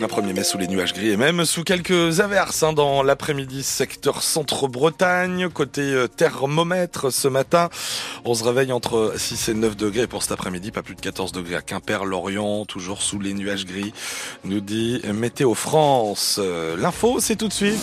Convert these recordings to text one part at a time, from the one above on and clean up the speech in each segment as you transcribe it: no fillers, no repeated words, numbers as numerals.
Un 1er mai sous les nuages gris et même sous quelques averses dans l'après-midi, secteur centre-Bretagne. Côté thermomètre ce matin, on se réveille entre 6 et 9 degrés pour cet après-midi, pas plus de 14 degrés à Quimper, Lorient, toujours sous les nuages gris, nous dit Météo France. L'info, c'est tout de suite.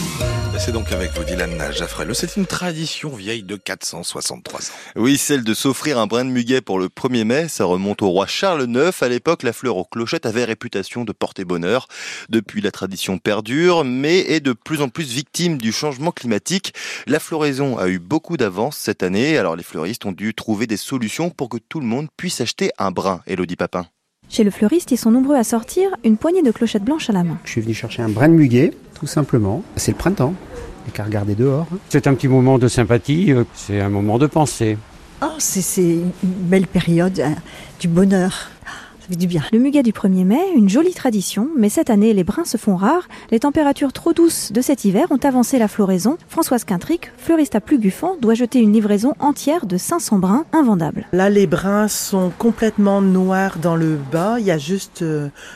Et c'est donc avec vous, Dylan Jaffrelot. C'est une tradition vieille de 463 ans. Oui, celle de s'offrir un brin de muguet pour le 1er mai. Ça remonte au roi Charles IX. À l'époque, la fleur aux clochettes avait réputation de porter bonheur. Depuis, la tradition perdure, mais est de plus en plus victime du changement climatique. La floraison a eu beaucoup d'avance cette année. Alors, les fleuristes ont dû trouver des solutions pour que tout le monde puisse acheter un brin. Élodie Papin. Chez le fleuriste, ils sont nombreux à sortir une poignée de clochettes blanches à la main. Je suis venu chercher un brin de muguet, tout simplement. C'est le printemps, il n'y a qu'à regarder dehors. C'est un petit moment de sympathie, c'est un moment de pensée. Oh, c'est une belle période, du bonheur. Ça fait du bien. Le muguet du 1er mai, une jolie tradition, mais cette année, les brins se font rares. Les températures trop douces de cet hiver ont avancé la floraison. Françoise Quintric, fleuriste à Pluguffan, doit jeter une livraison entière de 500 brins invendables. Là, les brins sont complètement noirs dans le bas. Il y a juste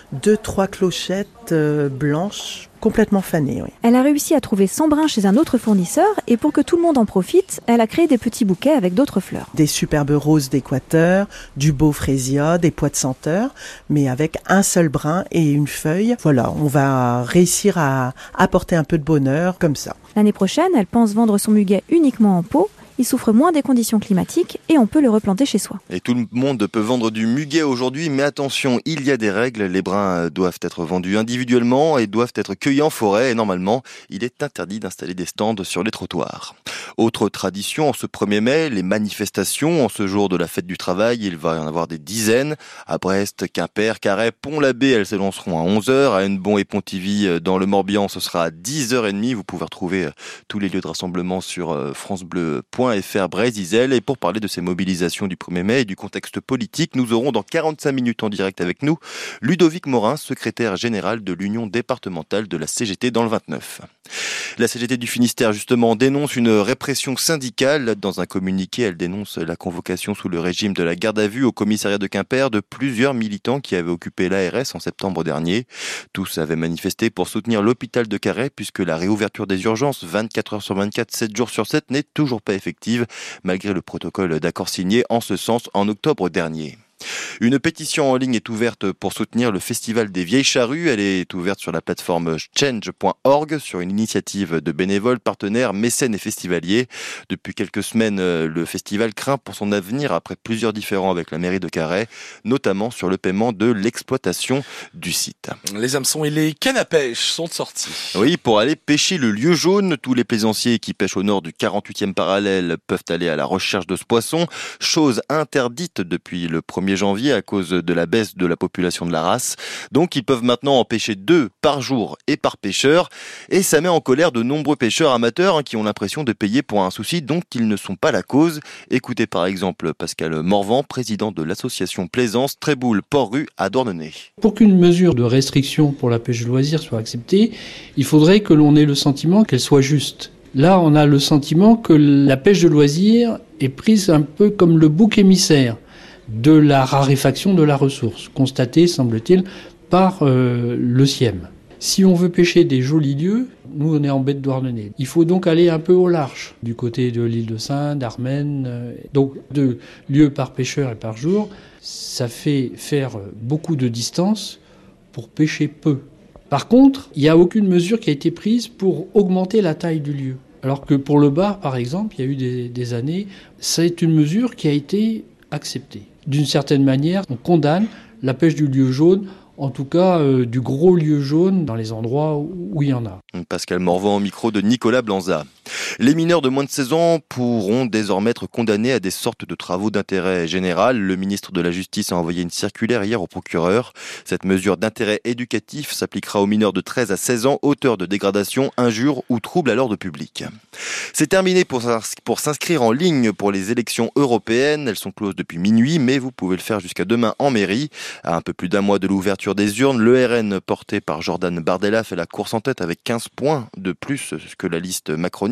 2-3 clochettes blanches. Complètement fanée, oui. Elle a réussi à trouver 100 brins chez un autre fournisseur et pour que tout le monde en profite, elle a créé des petits bouquets avec d'autres fleurs. Des superbes roses d'Équateur, du beau frésia, des pois de senteur, mais avec un seul brin et une feuille. Voilà, on va réussir à apporter un peu de bonheur comme ça. L'année prochaine, elle pense vendre son muguet uniquement en pot. Il souffre moins des conditions climatiques et on peut le replanter chez soi. Et tout le monde peut vendre du muguet aujourd'hui, mais attention, il y a des règles. Les brins doivent être vendus individuellement et doivent être cueillis en forêt. Et normalement, il est interdit d'installer des stands sur les trottoirs. Autre tradition, en ce 1er mai, les manifestations. En ce jour de la fête du travail, il va y en avoir des dizaines. À Brest, Quimper, Carhaix, Pont-l'Abbé, elles s'élanceront à 11h. À Hennebont et Pontivy, dans le Morbihan, ce sera à 10h30. Vous pouvez retrouver tous les lieux de rassemblement sur francebleu.fr Brésil. Et pour parler de ces mobilisations du 1er mai et du contexte politique, nous aurons dans 45 minutes en direct avec nous Ludovic Morin, secrétaire général de l'Union départementale de la CGT dans le 29. La CGT du Finistère, justement, dénonce une répression syndicale. Dans un communiqué, elle dénonce la convocation sous le régime de la garde à vue au commissariat de Quimper de plusieurs militants qui avaient occupé l'ARS en septembre dernier. Tous avaient manifesté pour soutenir l'hôpital de Carhaix puisque la réouverture des urgences 24 heures sur 24, 7 jours sur 7 n'est toujours pas effective malgré le protocole d'accord signé en ce sens en octobre dernier. Une pétition en ligne est ouverte pour soutenir le Festival des Vieilles Charrues. Elle est ouverte sur la plateforme change.org sur une initiative de bénévoles, partenaires, mécènes et festivaliers. Depuis quelques semaines, le festival craint pour son avenir après plusieurs différends avec la mairie de Carhaix, notamment sur le paiement de l'exploitation du site. Les hameçons et les cannes à pêche sont sortis. Oui, pour aller pêcher le lieu jaune, tous les plaisanciers qui pêchent au nord du 48e parallèle peuvent aller à la recherche de ce poisson, chose interdite depuis le 1er janvier à cause de la baisse de la population de la race. Donc ils peuvent maintenant en pêcher 2 par jour et par pêcheur. Et ça met en colère de nombreux pêcheurs amateurs qui ont l'impression de payer pour un souci dont ils ne sont pas la cause. Écoutez par exemple Pascal Morvan, président de l'association Plaisance Tréboul Port-Rue à Douarnenez. Pour qu'une mesure de restriction pour la pêche de loisir soit acceptée, il faudrait que l'on ait le sentiment qu'elle soit juste. Là, on a le sentiment que la pêche de loisir est prise un peu comme le bouc émissaire de la raréfaction de la ressource, constatée, semble-t-il, par le SIEM. Si on veut pêcher des jolis lieux, nous on est en baie de Douarnenez. Il faut donc aller un peu au large, du côté de l'île de Sein, d'Armennes. Donc 2 lieux par pêcheur et par jour, ça fait faire beaucoup de distance pour pêcher peu. Par contre, il n'y a aucune mesure qui a été prise pour augmenter la taille du lieu. Alors que pour le bar, par exemple, il y a eu des années, c'est une mesure qui a été acceptée. D'une certaine manière, on condamne la pêche du lieu jaune, en tout cas du gros lieu jaune dans les endroits où il y en a. Pascal Morvan au micro de Nicolas Blanza. Les mineurs de moins de 16 ans pourront désormais être condamnés à des sortes de travaux d'intérêt général. Le ministre de la Justice a envoyé une circulaire hier au procureur. Cette mesure d'intérêt éducatif s'appliquera aux mineurs de 13 à 16 ans, auteurs de dégradation, injures ou troubles à l'ordre public. C'est terminé pour s'inscrire en ligne pour les élections européennes. Elles sont closes depuis minuit, mais vous pouvez le faire jusqu'à demain en mairie. À un peu plus d'un mois de l'ouverture des urnes, le RN porté par Jordan Bardella fait la course en tête avec 15 points de plus que la liste macroniste.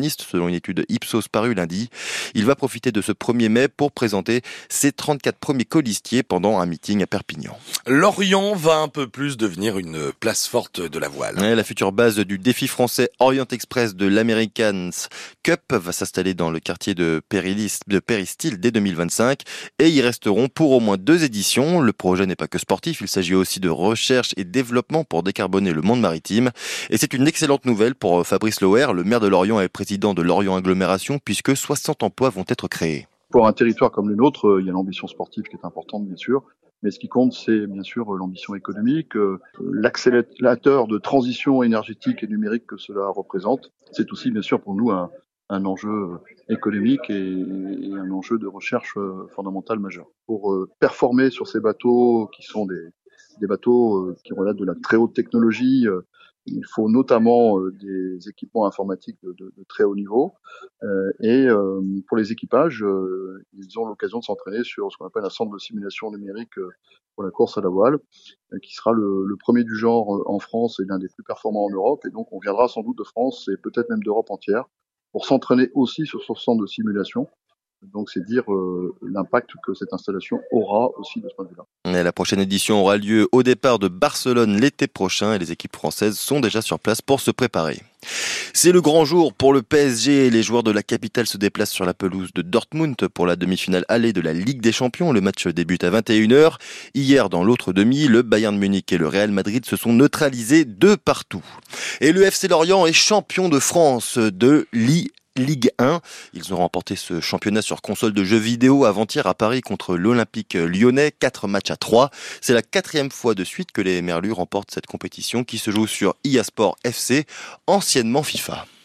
moderniste, selon une étude Ipsos parue lundi. Il va profiter de ce 1er mai pour présenter ses 34 premiers colistiers pendant un meeting à Perpignan. Lorient va un peu plus devenir une place forte de la voile. La future base du défi français Orient Express de l'American Cup va s'installer dans le quartier de Péristyle dès 2025 et y resteront pour au moins 2 éditions. Le projet n'est pas que sportif, il s'agit aussi de recherche et développement pour décarboner le monde maritime. Et c'est une excellente nouvelle pour Fabrice Loher, le maire de Lorient et président de Lorient Agglomération, puisque 60 emplois vont être créés. Pour un territoire comme le nôtre, il y a l'ambition sportive qui est importante, bien sûr. Mais ce qui compte, c'est bien sûr l'ambition économique, l'accélérateur de transition énergétique et numérique que cela représente. C'est aussi, bien sûr, pour nous un enjeu économique et un enjeu de recherche fondamental majeur. Pour performer sur ces bateaux qui sont des bateaux qui relèvent de la très haute technologie, il faut notamment des équipements informatiques de très haut niveau. Pour les équipages, ils ont l'occasion de s'entraîner sur ce qu'on appelle un centre de simulation numérique pour la course à la voile, qui sera le premier du genre en France et l'un des plus performants en Europe. Et donc, on viendra sans doute de France et peut-être même d'Europe entière pour s'entraîner aussi sur ce centre de simulation. Donc c'est dire l'impact que cette installation aura aussi de ce point de vue-là. Et la prochaine édition aura lieu au départ de Barcelone l'été prochain et les équipes françaises sont déjà sur place pour se préparer. C'est le grand jour pour le PSG. Les joueurs de la capitale se déplacent sur la pelouse de Dortmund pour la demi-finale aller de la Ligue des Champions. Le match débute à 21h. Hier, dans l'autre demi, le Bayern Munich et le Real Madrid se sont neutralisés 2-2. Et le FC Lorient est champion de France de Ligue 1. Ils ont remporté ce championnat sur console de jeux vidéo avant-hier à Paris contre l'Olympique lyonnais, 4-3. C'est la 4e fois de suite que les Merlus remportent cette compétition qui se joue sur EA Sport FC, anciennement FIFA.